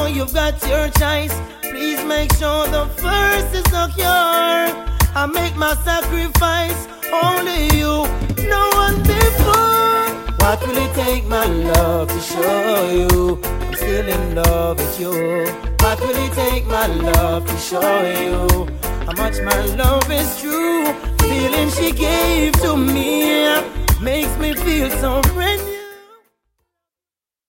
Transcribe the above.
you've got your choice. Please make sure the first is secure. I make my sacrifice, only you, no one before. What will it take, my love, to show you I'm still in love with you? What will it take, my love, to show you how much my love is true? Feeling she gave to me makes me feel so brand new.